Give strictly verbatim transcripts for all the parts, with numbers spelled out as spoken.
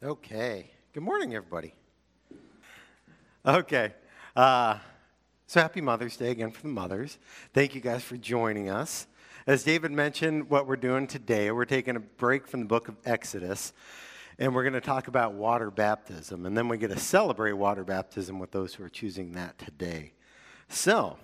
Okay. Good morning, everybody. Okay. Uh, so happy Mother's Day again for the mothers. Thank you guys for joining us. As David mentioned, what we're doing today, we're taking a break from the book of Exodus, and we're going to talk about water baptism. And then we get to celebrate water baptism with those who are choosing that today. So,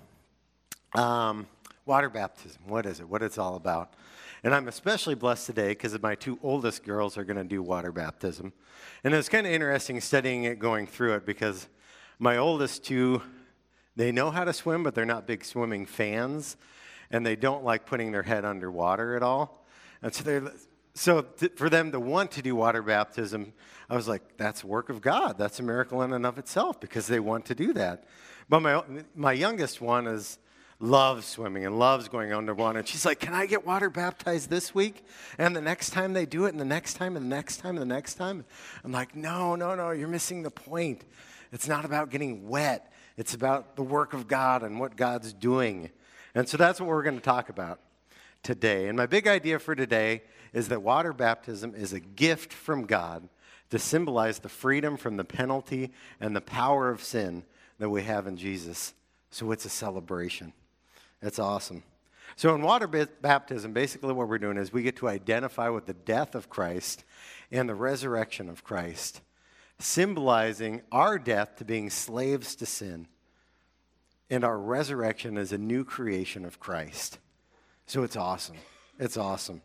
um, water baptism, what is it? What it's all about? And I'm especially blessed today because my two oldest girls are going to do water baptism. And it's kind of interesting studying it, going through it, because my oldest two, they know how to swim, but they're not big swimming fans, and they don't like putting their head underwater at all. And so, they're, so th- for them to want to do water baptism, I was like, that's a work of God. That's a miracle in and of itself, because they want to do that. But my my youngest one is loves swimming and loves going underwater. And she's like, can I get water baptized this week? And the next time they do it, and the next time, and the next time, and the next time. I'm like, no, no, no, you're missing the point. It's not about getting wet. It's about the work of God and what God's doing. And so that's what we're going to talk about today. And my big idea for today is that water baptism is a gift from God to symbolize the freedom from the penalty and the power of sin that we have in Jesus. So it's a celebration. It's awesome. So in water baptism, basically what we're doing is we get to identify with the death of Christ and the resurrection of Christ, symbolizing our death to being slaves to sin, and our resurrection as a new creation of Christ. So it's awesome. It's awesome.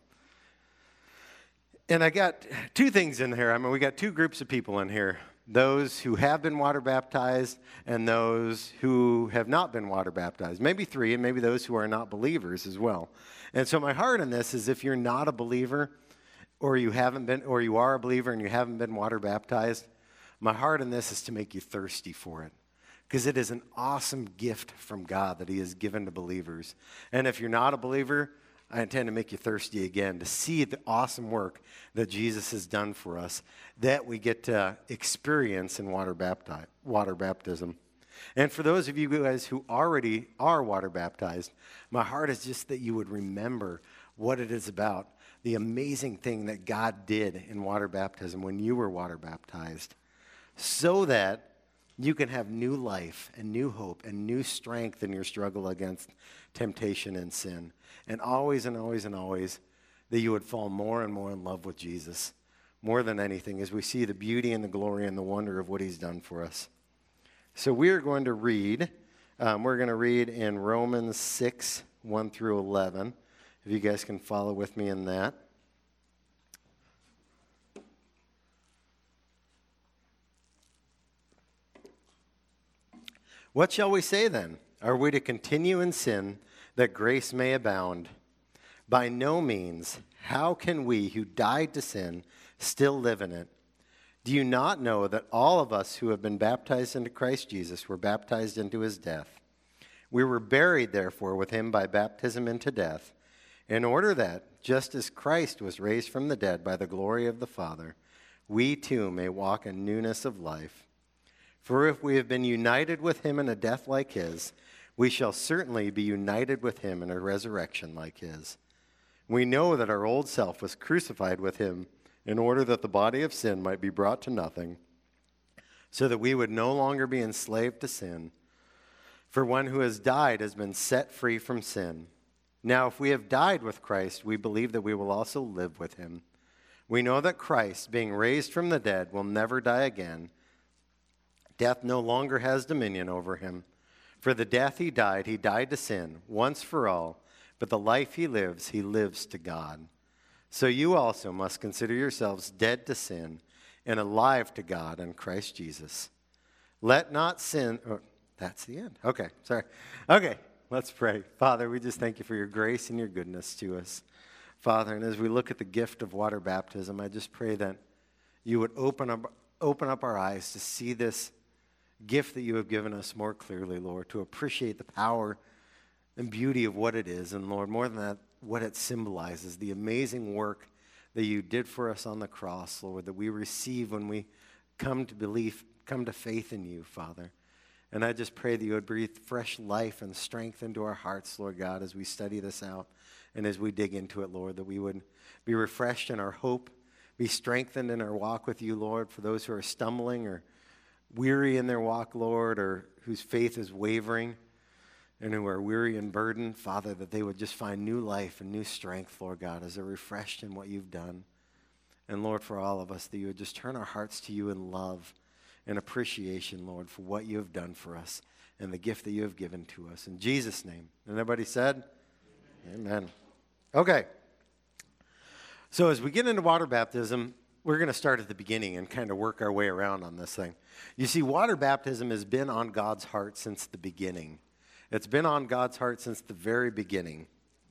And I got two things in here. I mean, we got two groups of people in here. Those who have been water baptized and those who have not been water baptized. Maybe three, and maybe those who are not believers as well. And so my heart in this is, if you're not a believer, or you haven't been, or you are a believer and you haven't been water baptized, my heart in this is to make you thirsty for it, because it is an awesome gift from God that he has given to believers. And if you're not a believer, I intend to make you thirsty again to see the awesome work that Jesus has done for us that we get to experience in water bapti- water baptism. And for those of you guys who already are water baptized, my heart is just that you would remember what it is about, the amazing thing that God did in water baptism when you were water baptized, so that you can have new life and new hope and new strength in your struggle against temptation and sin. And always and always and always that you would fall more and more in love with Jesus, more than anything, as we see the beauty and the glory and the wonder of what he's done for us. So we are going to read, um, we're going to read in Romans six, one through eleven, if you guys can follow with me in that. What shall we say then? Are we to continue in sin that grace may abound? By no means. How can we who died to sin still live in it? Do you not know that all of us who have been baptized into Christ Jesus were baptized into his death? We were buried, therefore, with him by baptism into death, in order that, just as Christ was raised from the dead by the glory of the Father, we too may walk in newness of life. For if we have been united with him in a death like his, we shall certainly be united with him in a resurrection like his. We know that our old self was crucified with him in order that the body of sin might be brought to nothing, so that we would no longer be enslaved to sin. For one who has died has been set free from sin. Now, if we have died with Christ, we believe that we will also live with him. We know that Christ, being raised from the dead, will never die again. Death no longer has dominion over him. For the death he died, he died to sin, once for all, but the life he lives, he lives to God. So you also must consider yourselves dead to sin and alive to God in Christ Jesus. Let not sin, oh, that's the end. Okay, sorry. Okay, let's pray. Father, we just thank you for your grace and your goodness to us. Father, and as we look at the gift of water baptism, I just pray that you would open up, open up our eyes to see this gift that you have given us more clearly, Lord, to appreciate the power and beauty of what it is. And Lord, more than that, what it symbolizes, the amazing work that you did for us on the cross, Lord, that we receive when we come to believe, come to faith in you, Father. And I just pray that you would breathe fresh life and strength into our hearts, Lord God, as we study this out and as we dig into it, Lord, that we would be refreshed in our hope, be strengthened in our walk with you, Lord, for those who are stumbling or weary in their walk, Lord, or whose faith is wavering and who are weary and burdened, Father, that they would just find new life and new strength, Lord God, as they're refreshed in what you've done. And Lord, for all of us, that you would just turn our hearts to you in love and appreciation, Lord, for what you have done for us and the gift that you have given to us. In Jesus' name. And everybody said? Amen. Amen. Okay. So as we get into water baptism, we're going to start at the beginning and kind of work our way around on this thing. You see, water baptism has been on God's heart since the beginning. It's been on God's heart since the very beginning.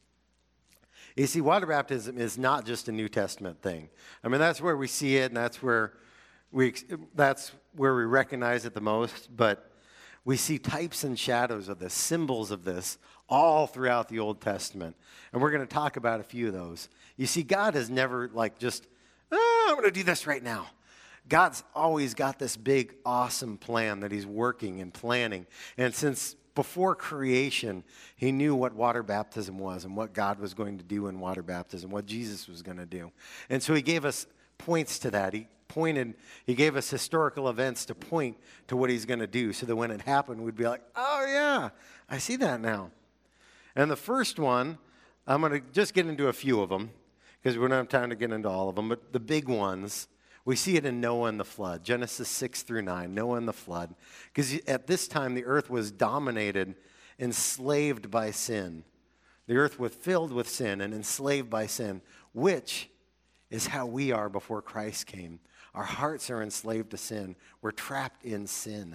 You see, water baptism is not just a New Testament thing. I mean, that's where we see it, and that's where we that's where we recognize it the most. But we see types and shadows of this, symbols of this, all throughout the Old Testament. And we're going to talk about a few of those. You see, God has never, like, just, oh, I'm going to do this right now. God's always got this big, awesome plan that he's working and planning. And since before creation, he knew what water baptism was and what God was going to do in water baptism, what Jesus was going to do. And so he gave us points to that. He pointed, he gave us historical events to point to what he's going to do so that when it happened, we'd be like, oh, yeah, I see that now. And the first one, I'm going to just get into a few of them because we don't have time to get into all of them, but the big ones, we see it in Noah and the flood, Genesis six through nine, Noah and the flood. Because at this time, the earth was dominated, enslaved by sin. The earth was filled with sin and enslaved by sin, which is how we are before Christ came. Our hearts are enslaved to sin. We're trapped in sin.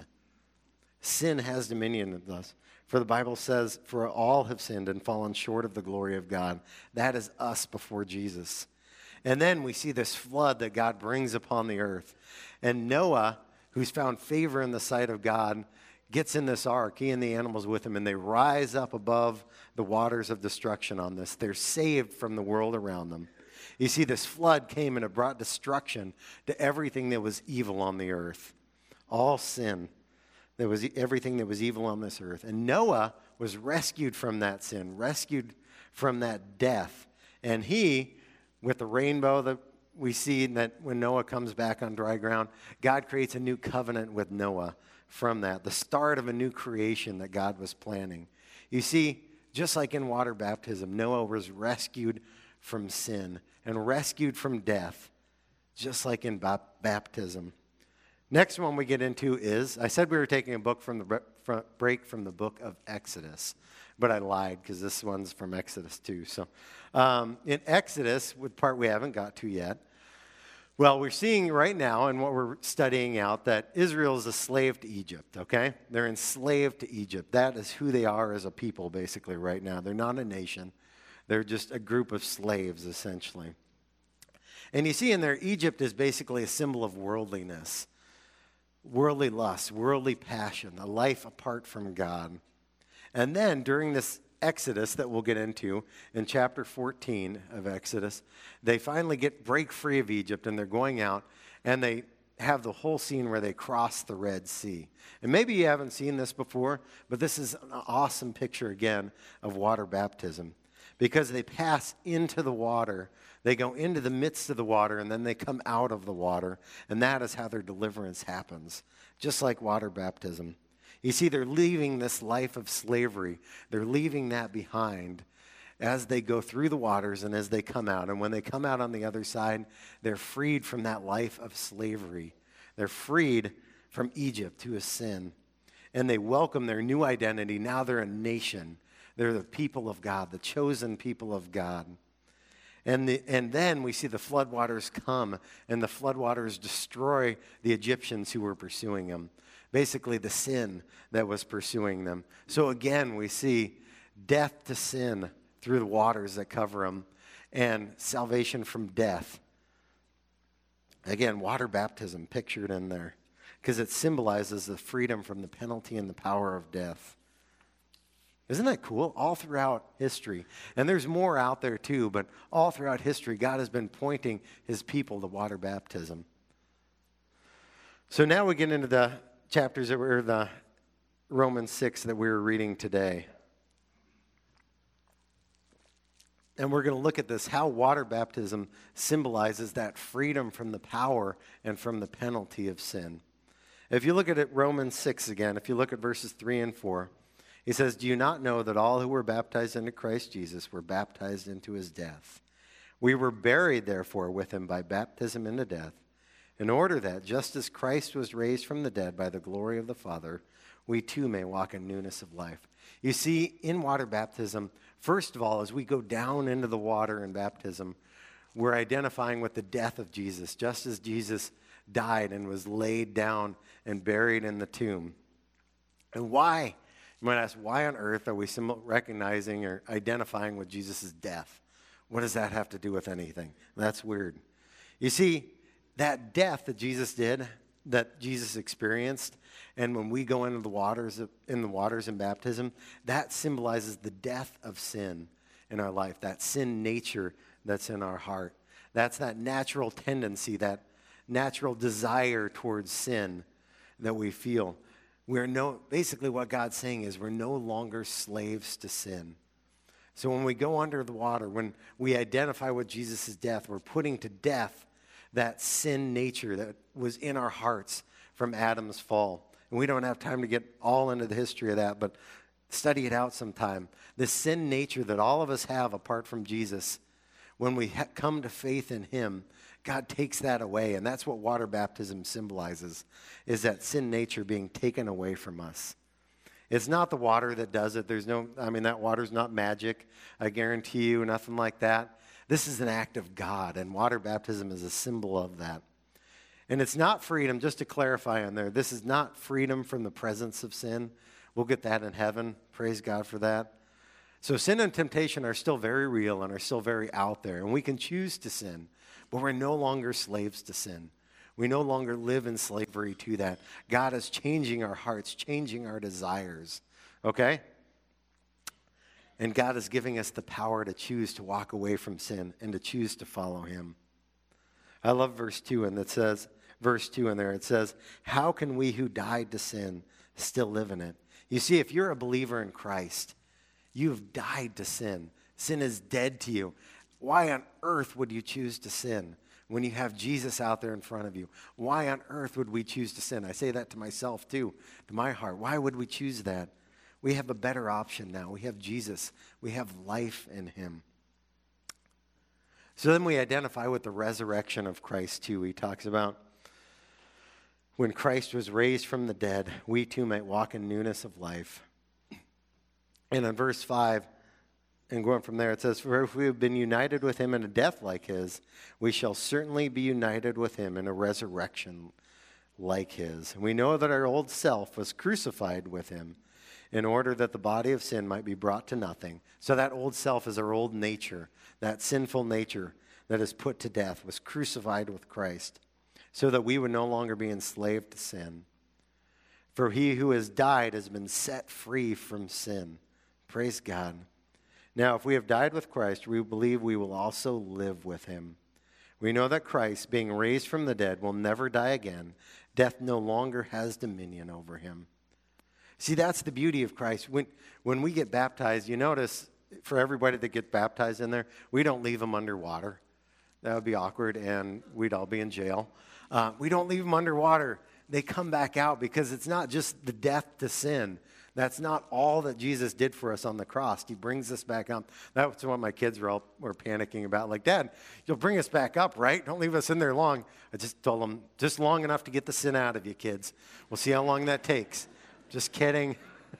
Sin has dominion of us. For the Bible says, for all have sinned and fallen short of the glory of God. That is us before Jesus. And then we see this flood that God brings upon the earth. And Noah, who's found favor in the sight of God, gets in this ark, he and the animals with him, and they rise up above the waters of destruction on this. They're saved from the world around them. You see, this flood came and it brought destruction to everything that was evil on the earth. All sin. There was everything that was evil on this earth. And Noah was rescued from that sin, rescued from that death. And he, with the rainbow that we see that when Noah comes back on dry ground, God creates a new covenant with Noah from that, the start of a new creation that God was planning. You see, just like in water baptism, Noah was rescued from sin and rescued from death, just like in bap- baptism. Next one we get into is, I said we were taking a book from the bre- from, break from the book of Exodus, but I lied because this one's from Exodus too. So um, in Exodus, with part we haven't got to yet, well, we're seeing right now and what we're studying out that Israel is a slave to Egypt, okay? They're enslaved to Egypt. That is who they are as a people basically right now. They're not a nation. They're just a group of slaves essentially. And you see in there, Egypt is basically a symbol of worldliness. Worldly lust, worldly passion, a life apart from God. And then during this Exodus that we'll get into in chapter fourteen of Exodus, they finally get break free of Egypt and they're going out and they have the whole scene where they cross the Red Sea. And maybe you haven't seen this before, but this is an awesome picture again of water baptism because they pass into the water. They go into the midst of the water, and then they come out of the water, and that is how their deliverance happens, just like water baptism. You see, they're leaving this life of slavery. They're leaving that behind as they go through the waters and as they come out. And when they come out on the other side, they're freed from that life of slavery. They're freed from Egypt, who is sin. And they welcome their new identity. Now they're a nation. They're the people of God, the chosen people of God. And, the, and then we see the floodwaters come, and the floodwaters destroy the Egyptians who were pursuing them. Basically, the sin that was pursuing them. So again, we see death to sin through the waters that cover them, and salvation from death. Again, water baptism pictured in there, because it symbolizes the freedom from the penalty and the power of death. Isn't that cool? All throughout history. And there's more out there too, but all throughout history, God has been pointing his people to water baptism. So now we get into the chapters that were the Romans six that we were reading today. And we're going to look at this, how water baptism symbolizes that freedom from the power and from the penalty of sin. If you look at it, Romans six again, if you look at verses three and four, he says, "Do you not know that all who were baptized into Christ Jesus were baptized into his death? We were buried, therefore, with him by baptism into death, in order that, just as Christ was raised from the dead by the glory of the Father, we too may walk in newness of life." You see, in water baptism, first of all, as we go down into the water in baptism, we're identifying with the death of Jesus, just as Jesus died and was laid down and buried in the tomb. And why? You might ask, why on earth are we recognizing or identifying with Jesus' death? What does that have to do with anything? That's weird. You see, that death that Jesus did, that Jesus experienced, and when we go into the waters of, in the waters in baptism, that symbolizes the death of sin in our life, that sin nature that's in our heart. That's that natural tendency, that natural desire towards sin that we feel. We're no, basically what God's saying is we're no longer slaves to sin. So when we go under the water, when we identify with Jesus' death, we're putting to death that sin nature that was in our hearts from Adam's fall. And we don't have time to get all into the history of that, but study it out sometime. The sin nature that all of us have apart from Jesus, when we ha- come to faith in him, God takes that away. And that's what water baptism symbolizes, is that sin nature being taken away from us. It's not the water that does it. There's no, I mean, that water's not magic. I guarantee you, nothing like that. This is an act of God, and water baptism is a symbol of that. And it's not freedom, just to clarify on there, this is not freedom from the presence of sin. We'll get that in heaven. Praise God for that. So sin and temptation are still very real and are still very out there, and we can choose to sin, but we're no longer slaves to sin. We no longer live in slavery to that. God is changing our hearts, changing our desires, okay? And God is giving us the power to choose to walk away from sin and to choose to follow him. I love verse two, and it says, verse two in there, it says, "How can we who died to sin still live in it?" You see, if you're a believer in Christ, you've died to sin. Sin is dead to you. Why on earth would you choose to sin when you have Jesus out there in front of you? Why on earth would we choose to sin? I say that to myself too, to my heart. Why would we choose that? We have a better option now. We have Jesus. We have life in him. So then we identify with the resurrection of Christ too. He talks about when Christ was raised from the dead, we too might walk in newness of life. And in verse five, and going from there, it says, "For if we have been united with him in a death like his, we shall certainly be united with him in a resurrection like his. And we know that our old self was crucified with him in order that the body of sin might be brought to nothing." So that old self is our old nature, that sinful nature that is put to death, was crucified with Christ, so that we would no longer be enslaved to sin. For he who has died has been set free from sin. Praise God. Now, if we have died with Christ, we believe we will also live with him. We know that Christ, being raised from the dead, will never die again. Death no longer has dominion over him. See, that's the beauty of Christ. When, when we get baptized, you notice, for everybody that gets baptized in there, we don't leave them underwater. That would be awkward, and we'd all be in jail. Uh, we don't leave them underwater. They come back out, because it's not just the death to sin. That's not all that Jesus did for us on the cross. He brings us back up. That's what my kids were all were panicking about. Like, "Dad, you'll bring us back up, right? Don't leave us in there long." I just told them, just long enough to get the sin out of you, kids. We'll see how long that takes. Just kidding.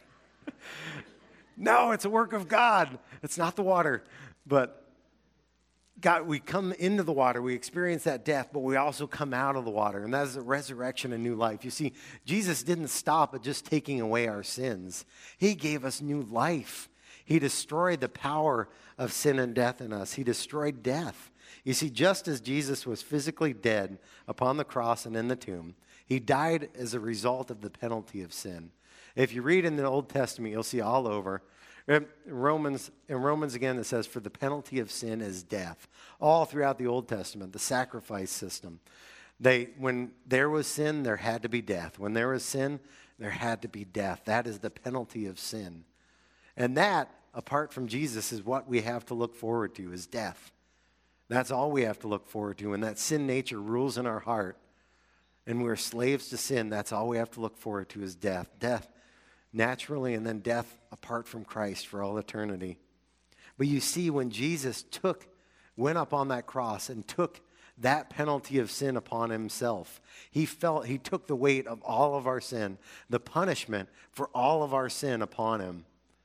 No, it's a work of God. It's not the water. But God, we come into the water, we experience that death, but we also come out of the water, and that is a resurrection and new life. You see, Jesus didn't stop at just taking away our sins. He gave us new life. He destroyed the power of sin and death in us. He destroyed death. You see, just as Jesus was physically dead upon the cross and in the tomb, he died as a result of the penalty of sin. If you read in the Old Testament, you'll see all over. In Romans, in Romans again, it says, "For the penalty of sin is death." All throughout the Old Testament, the sacrifice system. They, when there was sin, there had to be death. When there was sin, there had to be death. That is the penalty of sin. And that apart from Jesus is what we have to look forward to, is death. That's all we have to look forward to. And that sin nature rules in our heart, and we're slaves to sin, that's all we have to look forward to is death. Death naturally, and then death apart from Christ for all eternity. But you see, when Jesus took, went up on that cross and took that penalty of sin upon himself, he felt, he took the weight of all of our sin, the punishment for all of our sin upon him.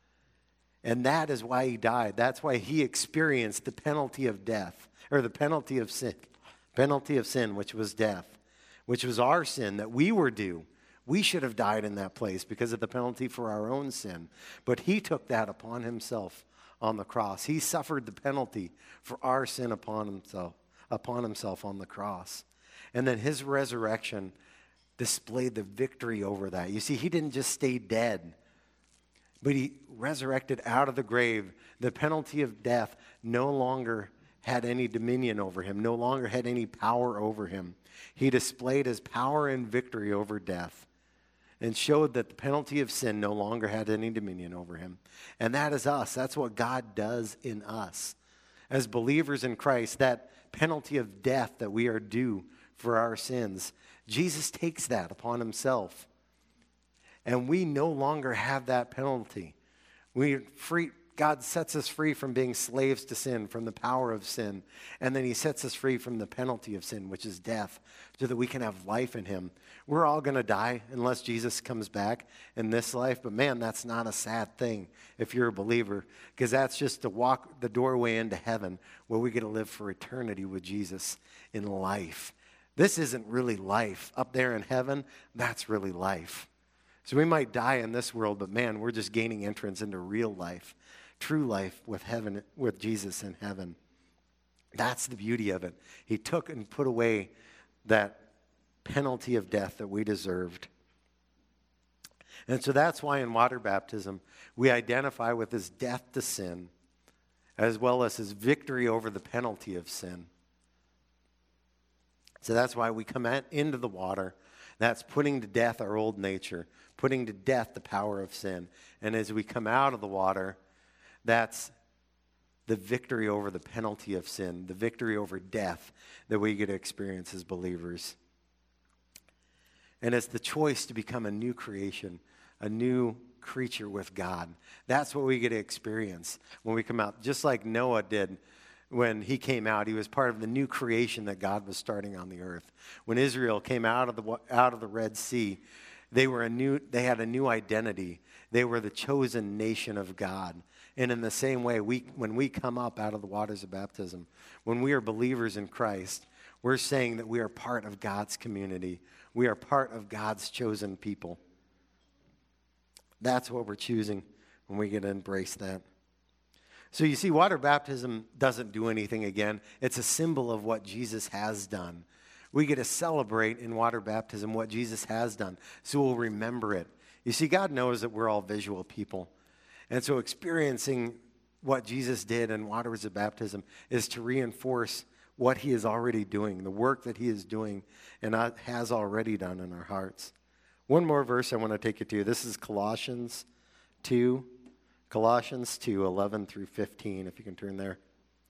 And that is why he died. That's why he experienced the penalty of death, or the penalty of sin, penalty of sin, which was death, which was our sin that we were due. We should have died in that place because of the penalty for our own sin. But he took that upon himself on the cross. He suffered the penalty for our sin upon himself, upon himself on the cross. And then his resurrection displayed the victory over that. You see, he didn't just stay dead, but he resurrected out of the grave. The penalty of death no longer had any dominion over him, no longer had any power over him. He displayed his power and victory over death and showed that the penalty of sin no longer had any dominion over him. And that is us. That's what God does in us. As believers in Christ, that penalty of death that we are due for our sins, Jesus takes that upon himself. And we no longer have that penalty. We free. God sets us free from being slaves to sin, from the power of sin. And then he sets us free from the penalty of sin, which is death, so that we can have life in him. We're all going to die unless Jesus comes back in this life. But man, that's not a sad thing if you're a believer, because that's just to walk the doorway into heaven where we get to live for eternity with Jesus in life. This isn't really life. Up there in heaven, that's really life. So we might die in this world, but man, we're just gaining entrance into real life, true life with heaven, with Jesus in heaven. That's the beauty of it. He took and put away that penalty of death that we deserved. And so that's why in water baptism, we identify with his death to sin, as well as his victory over the penalty of sin. So that's why we come at, into the water. That's putting to death our old nature, putting to death the power of sin. And as we come out of the water, that's the victory over the penalty of sin, the victory over death that we get to experience as believers. And it's the choice to become a new creation, a new creature with God. That's what we get to experience when we come out. Just like Noah did when he came out, he was part of the new creation that God was starting on the earth. When Israel came out of the out of the Red Sea, they were a new. They had a new identity. They were the chosen nation of God. And in the same way, we when we come up out of the waters of baptism, when we are believers in Christ, we're saying that we are part of God's community. We are part of God's chosen people. That's what we're choosing when we get to embrace that. So you see, water baptism doesn't do anything again. It's a symbol of what Jesus has done. We get to celebrate in water baptism what Jesus has done, so we'll remember it. You see, God knows that we're all visual people. And so experiencing what Jesus did in waters of baptism is to reinforce what he is already doing, the work that he is doing and has already done in our hearts. One more verse I want to take you to. This is Colossians two. Colossians two, eleven through fifteen, if you can turn there.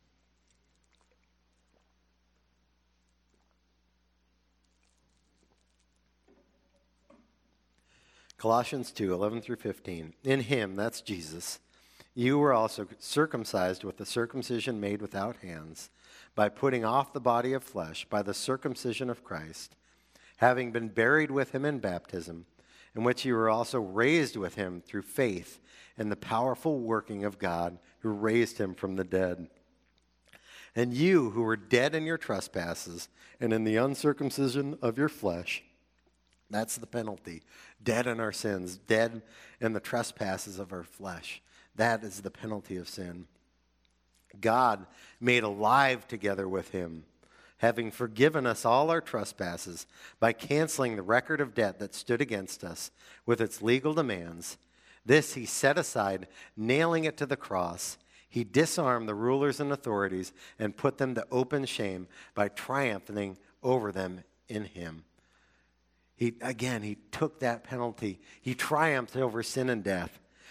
Colossians two, eleven through fifteen. In him, that's Jesus, you were also circumcised with the circumcision made without hands, by putting off the body of flesh, by the circumcision of Christ, having been buried with him in baptism, in which you were also raised with him through faith in the powerful working of God who raised him from the dead. And you who were dead in your trespasses and in the uncircumcision of your flesh, that's the penalty, dead in our sins, dead in the trespasses of our flesh. That is the penalty of sin. God made alive together with him, having forgiven us all our trespasses by canceling the record of debt that stood against us with its legal demands. This he set aside, nailing it to the cross. He disarmed the rulers and authorities and put them to open shame by triumphing over them in him. He, again, he took that penalty. He triumphed over sin and death.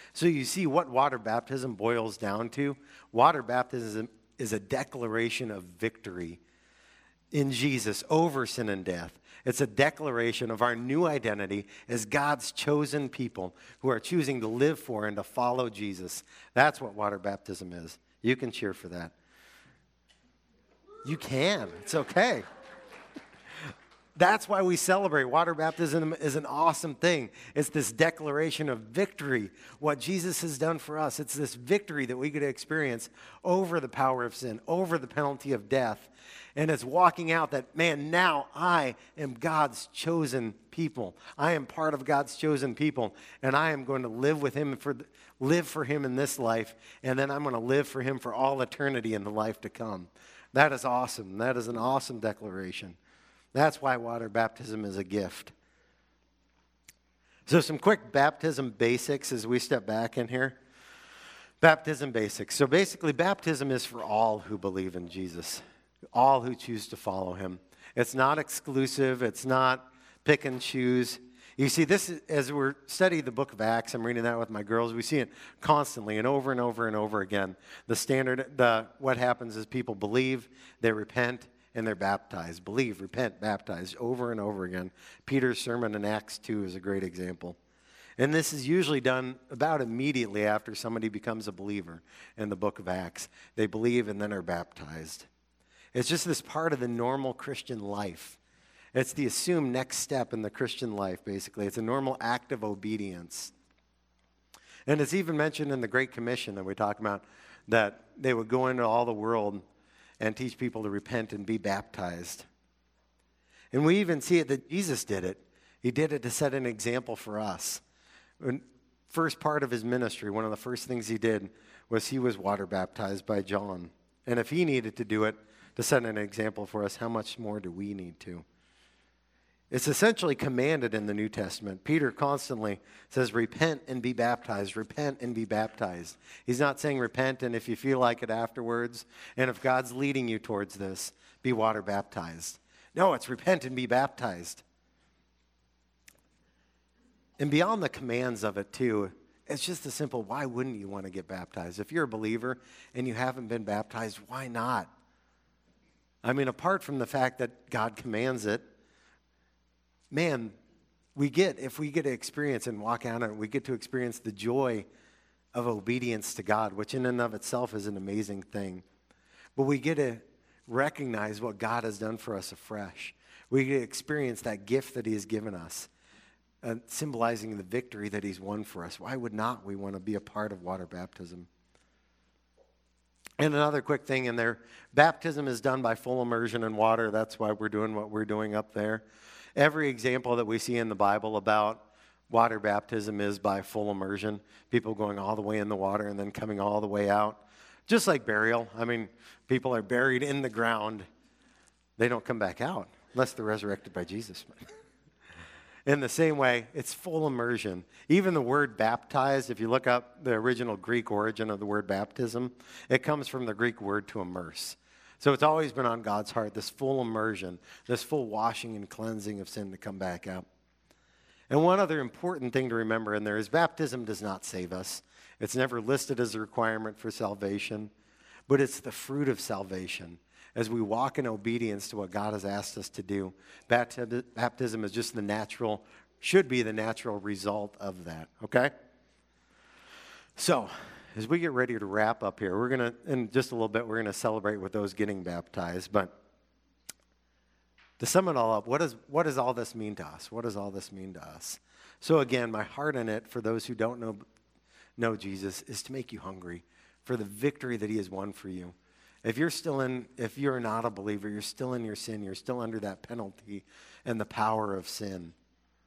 So you see what water baptism boils down to. Water baptism is a declaration of victory in Jesus over sin and death. It's a declaration of our new identity as God's chosen people who are choosing to live for and to follow Jesus. That's what water baptism is. You can cheer for that. You can. It's okay. That's why we celebrate. Water baptism is an awesome thing. It's this declaration of victory, what Jesus has done for us. It's this victory that we get to experience over the power of sin, over the penalty of death. And it's walking out that, man, now I am God's chosen people. I am part of God's chosen people, and I am going to live with him, for live for him in this life, and then I'm going to live for him for all eternity in the life to come. That is awesome. That is an awesome declaration. That's why water baptism is a gift. So some quick baptism basics as we step back in here. Baptism basics. So basically, baptism is for all who believe in Jesus, all who choose to follow him. It's not exclusive. It's not pick and choose. You see, this is, as we're studying the book of Acts, I'm reading that with my girls, we see it constantly and over and over and over again. The standard, the what happens is people believe, they repent, and they're baptized. Believe, repent, baptized, over and over again. Peter's sermon in Acts two is a great example. And this is usually done about immediately after somebody becomes a believer in the book of Acts. They believe and then are baptized. It's just this part of the normal Christian life. It's the assumed next step in the Christian life, basically. It's a normal act of obedience. And it's even mentioned in the Great Commission that we talk about, that they would go into all the world and teach people to repent and be baptized. And we even see it that Jesus did it. He did it to set an example for us. When first part of his ministry, one of the first things he did was he was water baptized by John. And if he needed to do it to set an example for us, how much more do we need to? It's essentially commanded in the New Testament. Peter constantly says, repent and be baptized, repent and be baptized. He's not saying repent and if you feel like it afterwards, and if God's leading you towards this, be water baptized. No, it's repent and be baptized. And beyond the commands of it too, it's just a simple, why wouldn't you want to get baptized? If you're a believer and you haven't been baptized, why not? I mean, apart from the fact that God commands it, man, we get, if we get to experience and walk out on it, we get to experience the joy of obedience to God, which in and of itself is an amazing thing. But we get to recognize what God has done for us afresh. We get to experience that gift that he has given us, uh, symbolizing the victory that he's won for us. Why would not we want to be a part of water baptism? And another quick thing in there, baptism is done by full immersion in water. That's why we're doing what we're doing up there. Every example that we see in the Bible about water baptism is by full immersion. People going all the way in the water and then coming all the way out. Just like burial. I mean, people are buried in the ground. They don't come back out unless they're resurrected by Jesus. In the same way, it's full immersion. Even the word baptized, if you look up the original Greek origin of the word baptism, it comes from the Greek word to immerse. So it's always been on God's heart, this full immersion, this full washing and cleansing of sin to come back out. And one other important thing to remember in there is baptism does not save us. It's never listed as a requirement for salvation, but it's the fruit of salvation. As we walk in obedience to what God has asked us to do, baptism is just the natural, should be the natural result of that, okay? So, as we get ready to wrap up here, we're going to, in just a little bit, we're going to celebrate with those getting baptized. But to sum it all up, what, is, what does all this mean to us? What does all this mean to us? So again, my heart in it, for those who don't know, know Jesus, is to make you hungry for the victory that he has won for you. If you're still in, if you're not a believer, you're still in your sin, you're still under that penalty and the power of sin.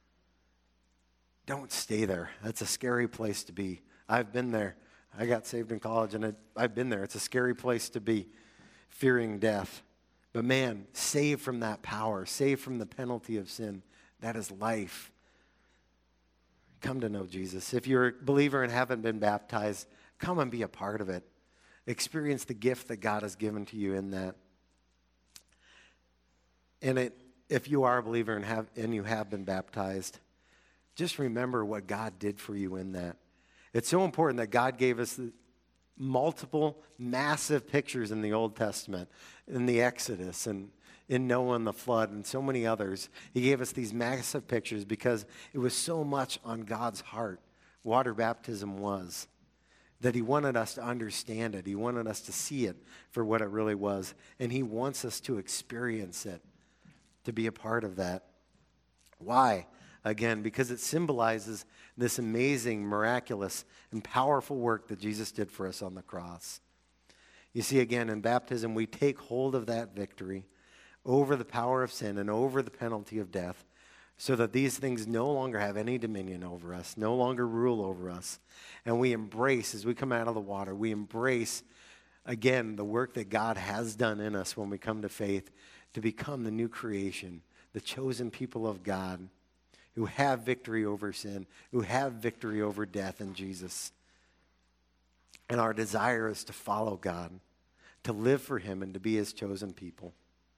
Don't stay there. That's a scary place to be. I've been there. I got saved in college, and it, I've been there. It's a scary place to be, fearing death. But man, saved from that power, saved from the penalty of sin, that is life. Come to know Jesus. If you're a believer and haven't been baptized, come and be a part of it. Experience the gift that God has given to you in that. And it, if you are a believer and have and you have been baptized, just remember what God did for you in that. It's so important that God gave us the multiple massive pictures in the Old Testament, in the Exodus, and in Noah and the flood, and so many others. He gave us these massive pictures because it was so much on God's heart, water baptism was, that he wanted us to understand it. He wanted us to see it for what it really was. And he wants us to experience it, to be a part of that. Why? Again, because it symbolizes this amazing, miraculous, and powerful work that Jesus did for us on the cross. You see, again, in baptism, we take hold of that victory over the power of sin and over the penalty of death, so that these things no longer have any dominion over us, no longer rule over us. And we embrace, as we come out of the water, we embrace, again, the work that God has done in us when we come to faith to become the new creation, the chosen people of God, who have victory over sin, who have victory over death in Jesus. And our desire is to follow God, to live for him, and to be his chosen people.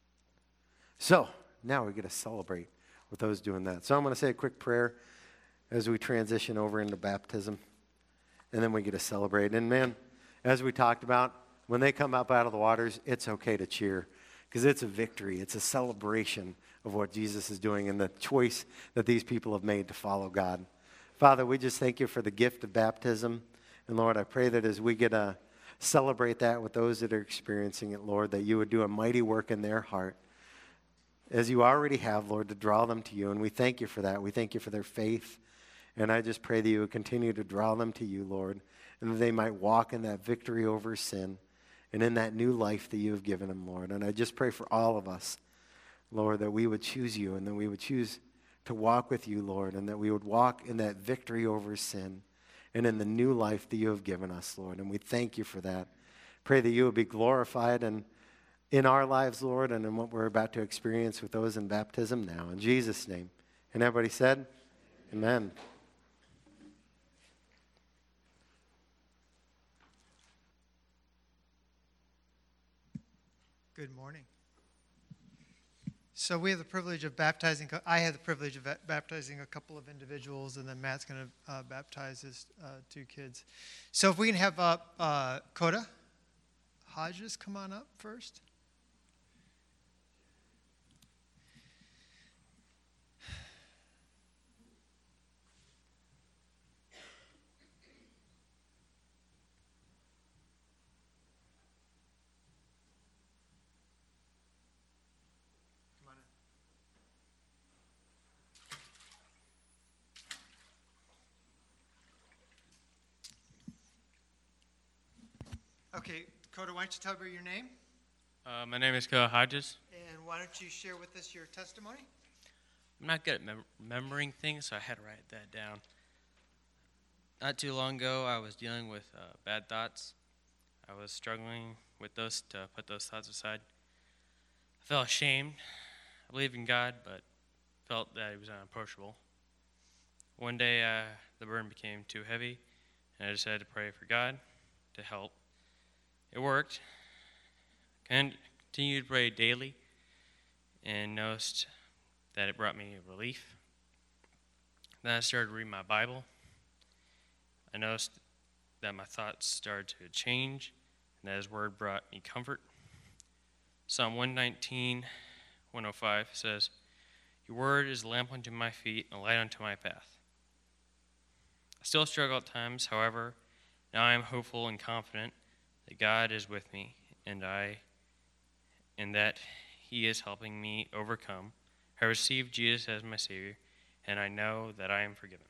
So, now we get to celebrate with those doing that. So I'm going to say a quick prayer as we transition over into baptism, and then we get to celebrate. And man, as we talked about, when they come up out of the waters, it's okay to cheer, because it's a victory. It's a celebration of what Jesus is doing and the choice that these people have made to follow God. Father, we just thank you for the gift of baptism. And Lord, I pray that as we get to celebrate that with those that are experiencing it, Lord, that you would do a mighty work in their heart, as you already have, Lord, to draw them to you. And we thank you for that. We thank you for their faith. And I just pray that you would continue to draw them to you, Lord, and that they might walk in that victory over sin and in that new life that you have given them, Lord. And I just pray for all of us, Lord, that we would choose you and that we would choose to walk with you, Lord, and that we would walk in that victory over sin and in the new life that you have given us, Lord. And we thank you for that. Pray that you would be glorified and in our lives, Lord, and in what we're about to experience with those in baptism now. In Jesus' name. And everybody said, amen. Good morning. So we have the privilege of baptizing, I had the privilege of baptizing a couple of individuals, and then Matt's going to uh, baptize his uh, two kids. So if we can have up uh, Coda Hodges come on up first. Okay, Dakota, why don't you tell me your name? Uh, my name is Koa Hodges. And why don't you share with us your testimony? I'm not good at mem- remembering things, so I had to write that down. Not too long ago, I was dealing with uh, bad thoughts. I was struggling with those to put those thoughts aside. I felt ashamed. I believed in God, but felt that He was unapproachable. One day, uh, the burden became too heavy, and I decided to pray for God to help. It worked. Continued to pray daily and noticed that it brought me relief. Then I started reading my Bible. I noticed that my thoughts started to change and that His Word brought me comfort. Psalm one nineteen, one oh five says, "Your Word is a lamp unto my feet and a light unto my path." I still struggle at times, however, now I am hopeful and confident that God is with me, and I, and that He is helping me overcome. I receive Jesus as my Savior, and I know that I am forgiven.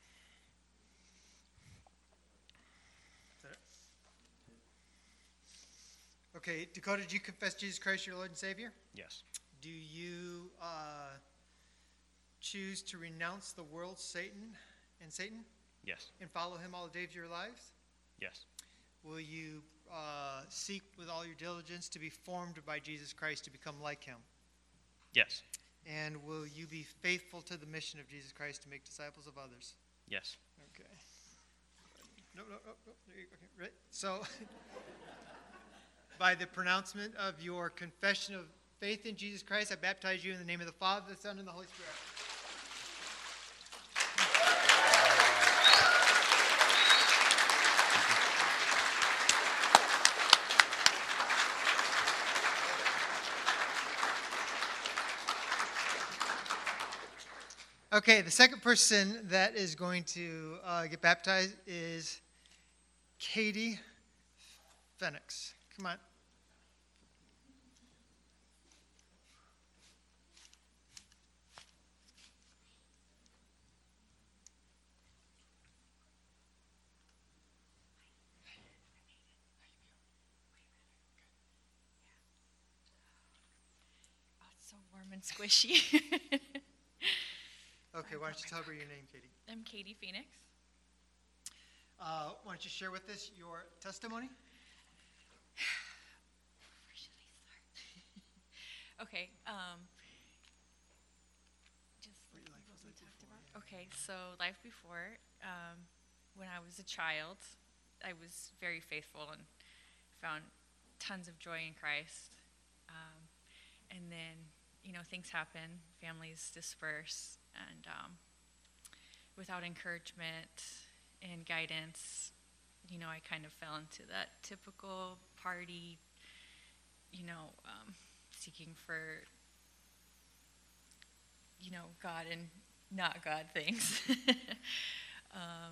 Okay, Dakota, did you confess Jesus Christ your Lord and Savior? Yes. Do you uh, choose to renounce the world, Satan, and Satan? Yes. And follow him all the days of your lives? Yes. Will you uh, seek with all your diligence to be formed by Jesus Christ to become like him? Yes. And will you be faithful to the mission of Jesus Christ to make disciples of others? Yes. Okay. No, no, no, no. There you go. Okay, right. So, by the pronouncement of your confession of faith in Jesus Christ, I baptize you in the name of the Father, the Son, and the Holy Spirit. Okay, the second person that is going to uh, get baptized is Katie Phoenix. Come on. Oh, it's so warm and squishy. Okay, why don't you tell her your name, Katie? I'm Katie Phoenix. Uh, why don't you share with us your testimony? Where should I start? Okay. Um, just What your life was what we like talked before, about. Okay, so life before, um, when I was a child, I was very faithful and found tons of joy in Christ. Um, and then, you know, things happen, families disperse, and um, without encouragement and guidance, you know, I kind of fell into that typical party, you know, um, seeking for, you know, God and not God things. um,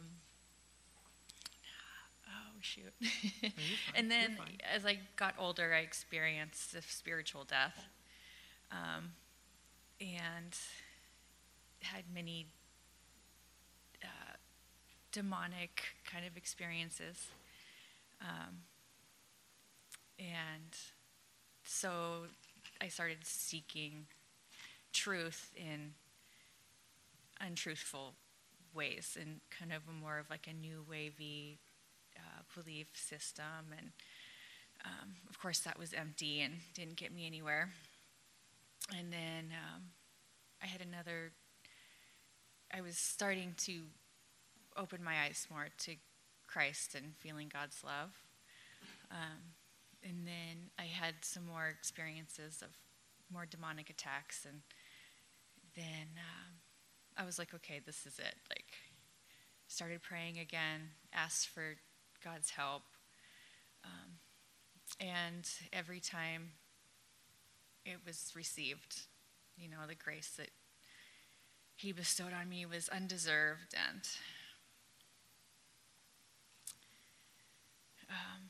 oh, shoot. fine, And you're then fine. as I got older, I experienced a spiritual death um, and had many uh, demonic kind of experiences. Um, and so I started seeking truth in untruthful ways, and kind of a more of like a new wavy uh, belief system. And um, of course, that was empty and didn't get me anywhere. And then um, I had another, I was starting to open my eyes more to Christ and feeling God's love. Um, and then I had some more experiences of more demonic attacks, and then um, I was like, okay, this is it. Like, started praying again, asked for God's help, um, and every time it was received. You know, the grace that He bestowed on me was undeserved, and um,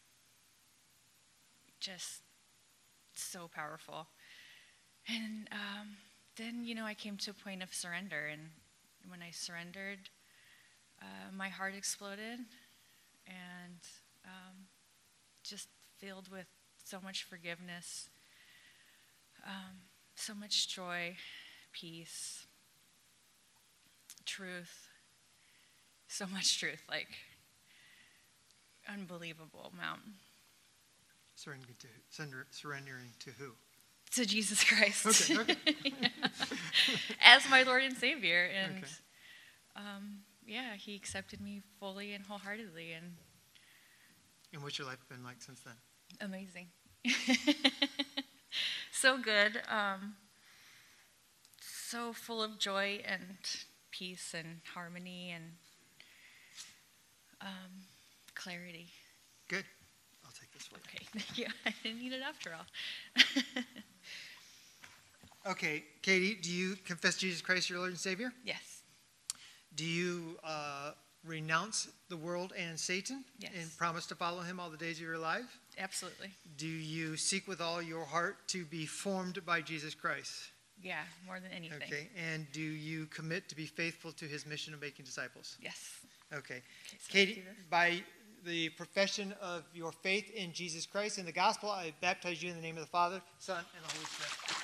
just so powerful. And um, then, you know, I came to a point of surrender, and when I surrendered, uh, my heart exploded, and um, just filled with so much forgiveness, um, so much joy, peace, truth, so much truth, like unbelievable amount. Surrendering to, surrender, surrendering to who? To Jesus Christ. Okay, okay. Yeah. As my Lord and Savior. And Okay. um, yeah, He accepted me fully and wholeheartedly, and And what's your life been like since then? amazing. So good. Um, so full of joy and peace and harmony and um, clarity. Good. I'll take this one. Okay, thank you. I didn't need it after all. Okay, Katie, do you confess Jesus Christ your Lord and Savior? Yes. Do you uh, renounce the world and Satan Yes. and promise to follow him all the days of your life? Absolutely. Do you seek with all your heart to be formed by Jesus Christ? Yeah, more than anything. Okay, and do you commit to be faithful to his mission of making disciples? Yes. Okay. Okay, so let's Katie, do this. by the profession of your faith in Jesus Christ and the gospel, I baptize you in the name of the Father, Son, and the Holy Spirit.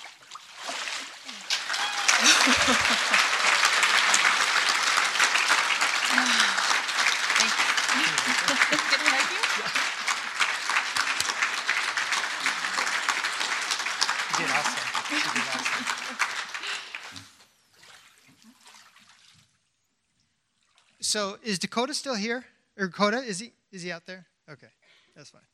Thank you. Can I hug you? You did awesome. You did awesome. So is Dakota still here? Or Dakota, is he is he out there? Okay, that's fine.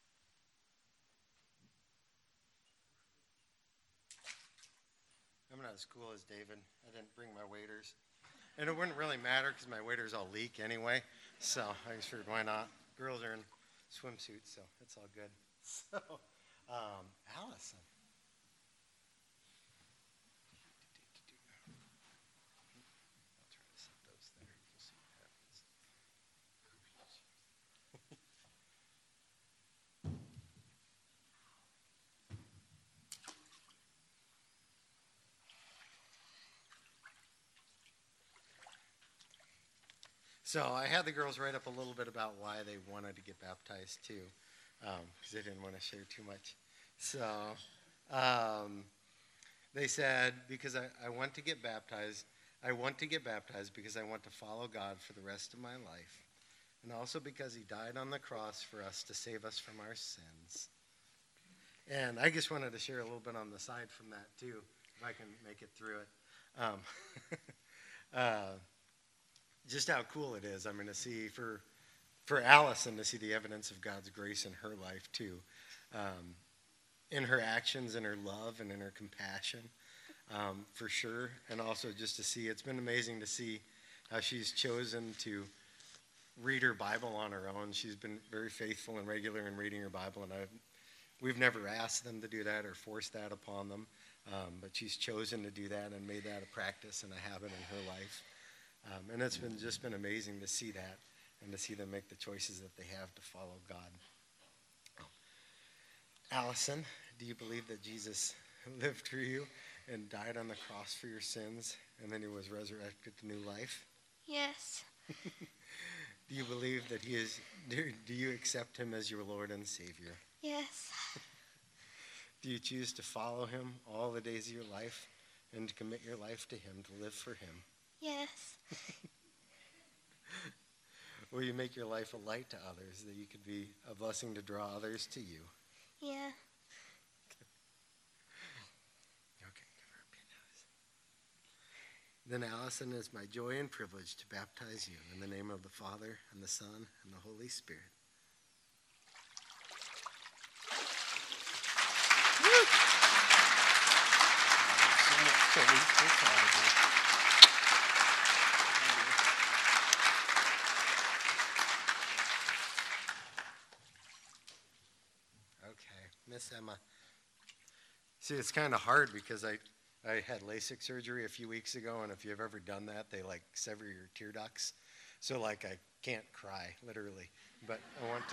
I'm going to as cool as David. I didn't bring my waders. And it wouldn't really matter because my waders all leak anyway. So I just figured, why not? Girls are in swimsuits, so it's all good. So, um, Allison. I'll try to set those there. We'll see what happens. So I had the girls write up a little bit about why they wanted to get baptized too, because um, they didn't want to share too much. So um, they said, because I, I want to get baptized, I want to get baptized because I want to follow God for the rest of my life, and also because he died on the cross for us to save us from our sins. And I just wanted to share a little bit on the side from that too, if I can make it through it. Um, uh, Just how cool it is. I'm going to see for for Allison to see the evidence of God's grace in her life too, um, in her actions, in her love, and in her compassion, um, for sure. And also just to see, it's been amazing to see how she's chosen to read her Bible on her own. She's been very faithful and regular in reading her Bible, and I've, we've never asked them to do that or forced that upon them, um, but she's chosen to do that and made that a practice and a habit in her life. Um, and it's been just been amazing to see that and to see them make the choices that they have to follow God. Oh. Allison, do you believe that Jesus lived for you and died on the cross for your sins, and then he was resurrected to new life? Yes. Do you believe that he is, do, do you accept him as your Lord and Savior? Yes. Do you choose to follow him all the days of your life and to commit your life to him, to live for him? Yes. Will you make your life a light to others, that you could be a blessing to draw others to you? Yeah. Okay, give her a peanut. Then, Allison, it is my joy and privilege to baptize you in the name of the Father, and the Son, and the Holy Spirit. So much, so proud of you. Miss Emma. See, it's kind of hard because I, I had LASIK surgery a few weeks ago, and if you've ever done that, they like sever your tear ducts. So like I can't cry, literally, but I want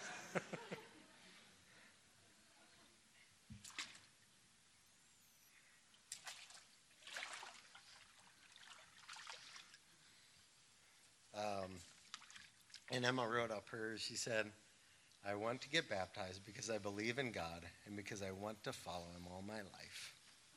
to. um, and Emma wrote up hers. She said, I want to get baptized because I believe in God and because I want to follow him all my life.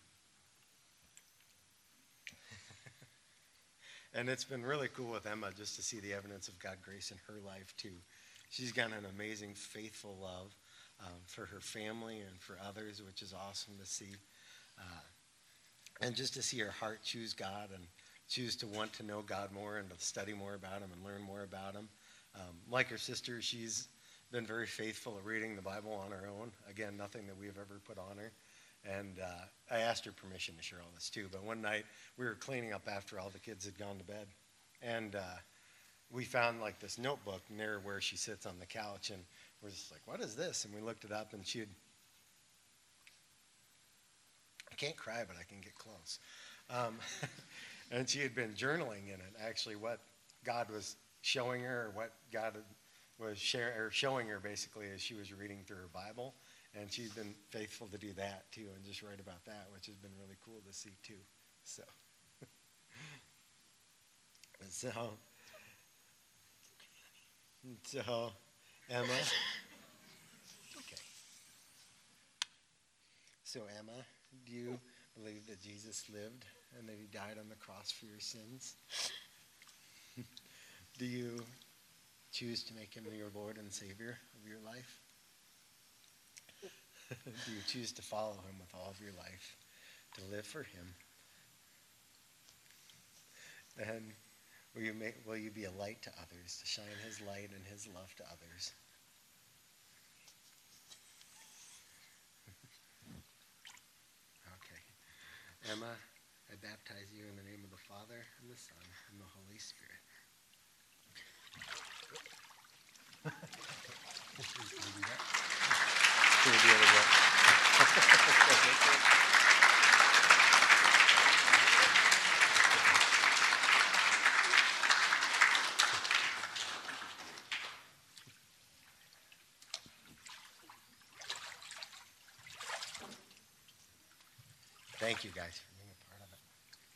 And it's been really cool with Emma just to see the evidence of God's grace in her life too. She's got an amazing, faithful love um, for her family and for others, which is awesome to see. Uh, and just to see her heart choose God and choose to want to know God more and to study more about him and learn more about him. Um, like her sister, she's been very faithful at reading the Bible on her own. Again, nothing that we've ever put on her. And uh, I asked her permission to share all this too. But one night we were cleaning up after all the kids had gone to bed. And uh, we found like this notebook near where she sits on the couch. And we're just like, what is this? And we looked it up, and she had, I can't cry, but I can get close. Um, and she had been journaling in it, actually, what God was showing her, or what God had was share, or showing her basically as she was reading through her Bible, and she's been faithful to do that too, and just write about that, which has been really cool to see too. So, so, so, Emma. Okay. So Emma, do you believe that Jesus lived and that he died on the cross for your sins? Do you choose to make him your Lord and Savior of your life? Do you choose to follow him with all of your life, to live for him? And will you make, will you be a light to others, to shine his light and his love to others? Okay. Emma, I baptize you in the name of the Father, and the Son, and the Holy Spirit. Can we do it again? Thank you guys for being a part of it.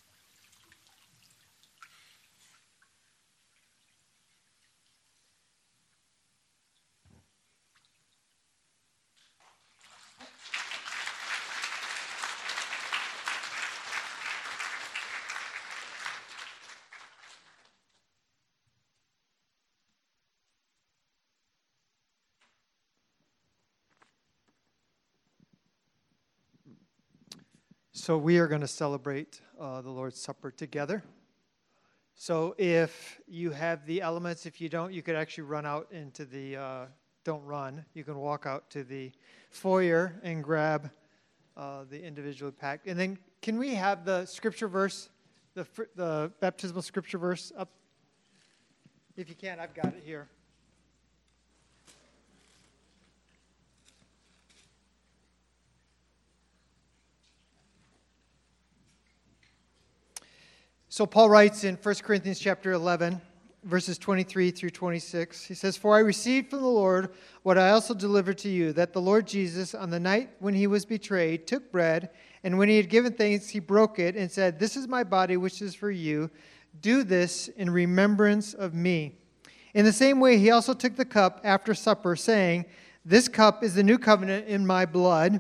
So we are going to celebrate uh, the Lord's Supper together. So if you have the elements, if you don't, you could actually run out into the, uh, don't run, you can walk out to the foyer and grab uh, the individually packed. And then can we have the scripture verse, the, the baptismal scripture verse up? If you can, I've got it here. So Paul writes in First Corinthians chapter eleven, verses twenty-three through twenty-six. He says, "For I received from the Lord what I also delivered to you, that the Lord Jesus, on the night when he was betrayed, took bread, and when he had given thanks, he broke it and said, 'This is my body, which is for you. Do this in remembrance of me.' In the same way, he also took the cup after supper, saying, 'This cup is the new covenant in my blood.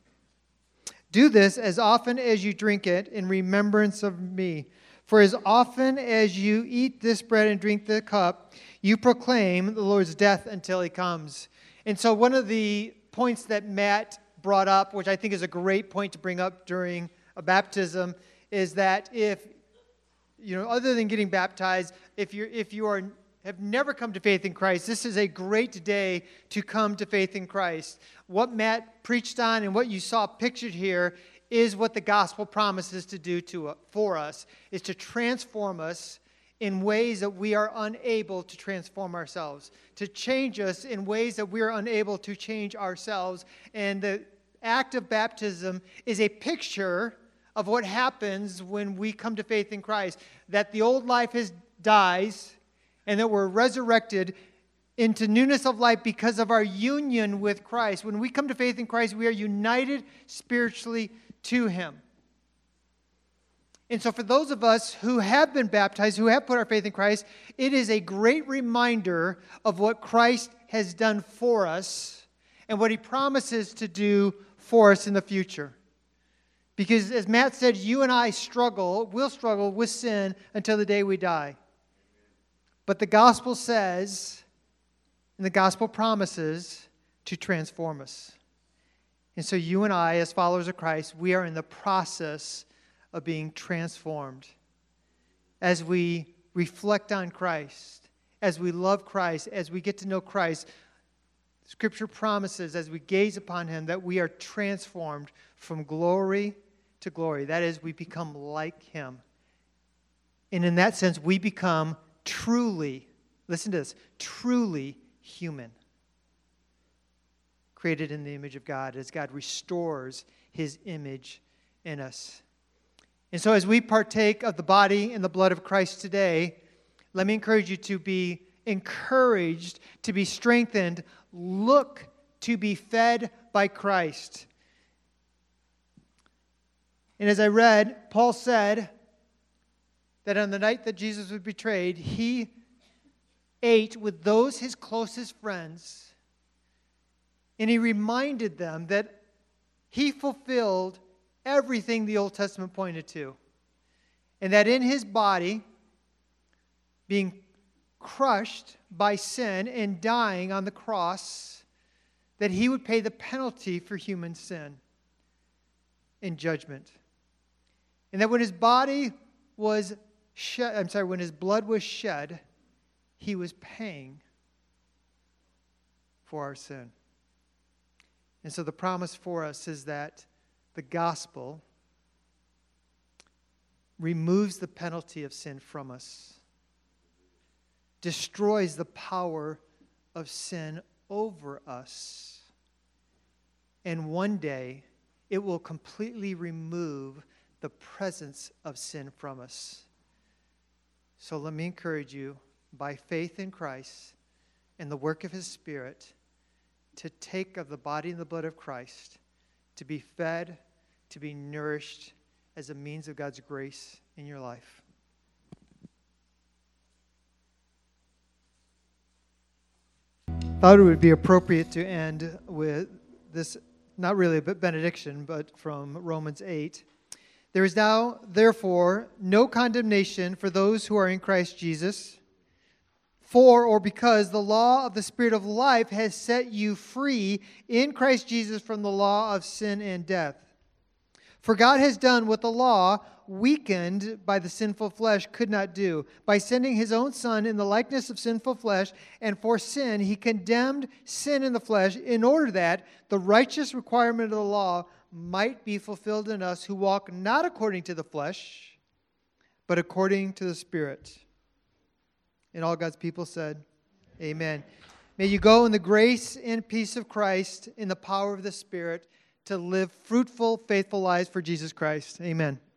Do this as often as you drink it in remembrance of me. For as often as you eat this bread and drink the cup, you proclaim the Lord's death until he comes.'" And so one of the points that Matt brought up, which I think is a great point to bring up during a baptism, is that if, you know, other than getting baptized, if you're if you are have never come to faith in Christ, this is a great day to come to faith in Christ. What Matt preached on and what you saw pictured here is what the gospel promises to do to for us, is to transform us in ways that we are unable to transform ourselves, to change us in ways that we are unable to change ourselves. And the act of baptism is a picture of what happens when we come to faith in Christ, that the old life is dies and that we're resurrected into newness of life because of our union with Christ. When we come to faith in Christ, we are united spiritually to him. And so for those of us who have been baptized, who have put our faith in Christ, it is a great reminder of what Christ has done for us and what he promises to do for us in the future. Because as Matt said, you and I struggle, will struggle with sin until the day we die. But the gospel says, and the gospel promises to transform us. And so you and I, as followers of Christ, we are in the process of being transformed. As we reflect on Christ, as we love Christ, as we get to know Christ, Scripture promises, as we gaze upon him, that we are transformed from glory to glory. That is, we become like him. And in that sense, we become truly, listen to this, truly human. Created in the image of God, as God restores his image in us. And so as we partake of the body and the blood of Christ today, let me encourage you to be encouraged, to be strengthened, look to be fed by Christ. And as I read, Paul said that on the night that Jesus was betrayed, he ate with those his closest friends. And he reminded them that he fulfilled everything the Old Testament pointed to. And that in his body, being crushed by sin and dying on the cross, that he would pay the penalty for human sin in judgment. And that when his body was shed, I'm sorry, when his blood was shed, he was paying for our sin. And so the promise for us is that the gospel removes the penalty of sin from us, destroys the power of sin over us, and one day it will completely remove the presence of sin from us. So let me encourage you, by faith in Christ and the work of His Spirit, to take of the body and the blood of Christ, to be fed, to be nourished as a means of God's grace in your life. Thought it would be appropriate to end with this, not really a benediction, but from Romans eight. There is now, therefore, no condemnation for those who are in Christ Jesus, for or because the law of the Spirit of life has set you free in Christ Jesus from the law of sin and death. For God has done what the law, weakened by the sinful flesh, could not do. By sending His own Son in the likeness of sinful flesh, and for sin, He condemned sin in the flesh, in order that the righteous requirement of the law might be fulfilled in us who walk not according to the flesh, but according to the Spirit. And all God's people said, Amen. May you go in the grace and peace of Christ, in the power of the Spirit, to live fruitful, faithful lives for Jesus Christ. Amen.